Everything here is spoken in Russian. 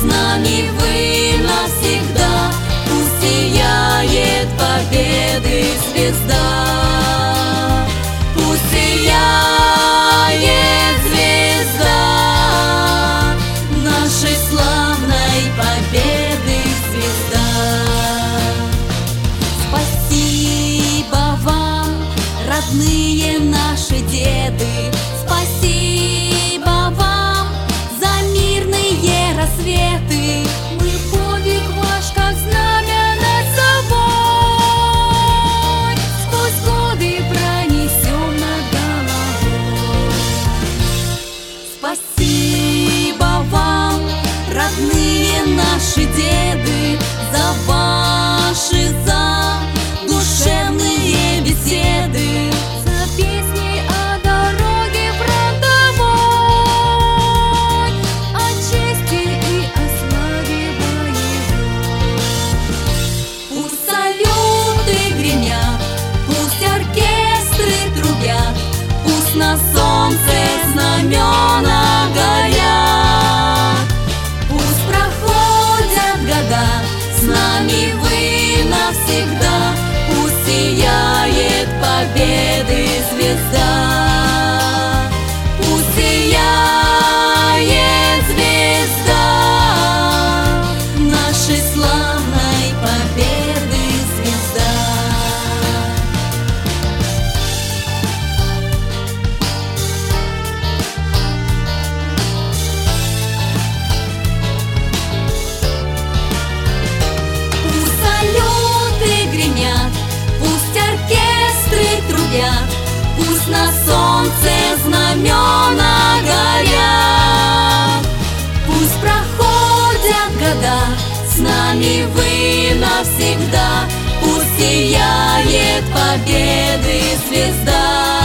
с нами вы навсегда. Пусть сияет победы звезда. Пусть сияет звезда нашей славной победы звезда. Спасибо вам, родные наши деды, спасибо вам за мирные рассветы. Мы подвиг ваш, как знамя над собой, сквозь годы пронесем над головой. Спасибо вам, родные наши деды, за ваши душевные беседы, за песни о дороге фронтовой, о чести и о славе боевой. Пусть салюты гремят, пусть оркестры трубят, пусть на солнце знамена горят. Пусть проходят года, с нами вы навсегда. Пусть сияет победы звезда. Пусть сияет звезда нашей славной победы звезда. Пусть салюты гремят, пусть оркестры трубят, пусть на солнце знамена горят. Пусть проходят года, с нами вы навсегда. Пусть сияет победы звезда.